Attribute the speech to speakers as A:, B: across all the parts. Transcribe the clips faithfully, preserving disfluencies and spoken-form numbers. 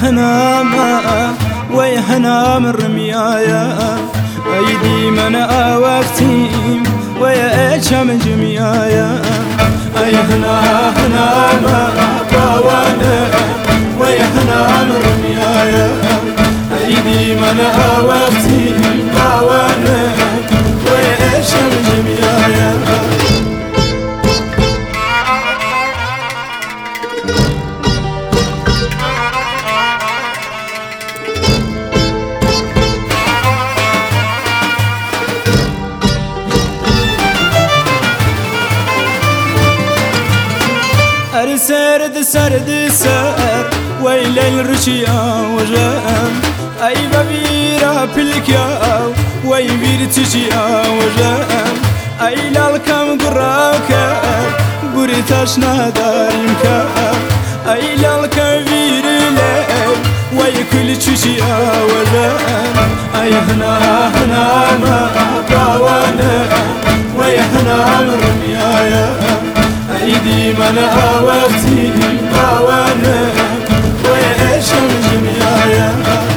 A: هنا ما ويهنا من رميايا أيدي من أوقتي ويا إيشام جميايا أي هنا هنا ما باوانا ويهنا من رميايا أيدي من أوقتي باوانا ويا إيشام جميايا سرد سرد سر ويلي الرشيا وجام أي ببيرا بلكيا وي بيرتشيا وجام أي لالكم قراكا بريتاش ناداريمكا أي لالكم بيرلي وي كل تشيا وجام أي هنا هنا ما باوانا وي هنا مرميايا أيدي من أوقتي باوانا ويشم جميايا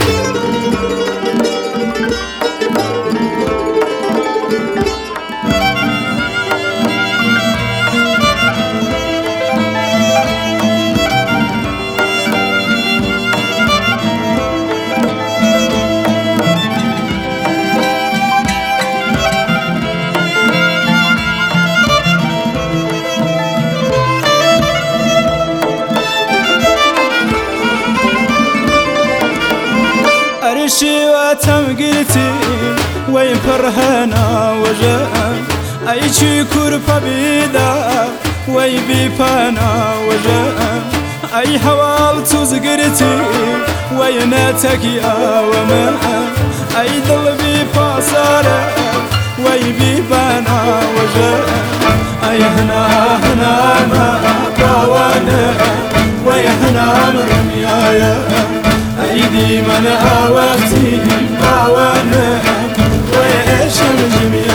A: واتم قلتي وين فرهنا وجاء أي شكر فبيدا وي بيفانا وجاء أي حوال تزقرتي ويناتك يا وما أي ضلبي فاصارة وي بيفانا وجاء أي هنا هنا ما باوانا وي هنا مرميايا أيدي من أوقتي باوانا ويشم جميايا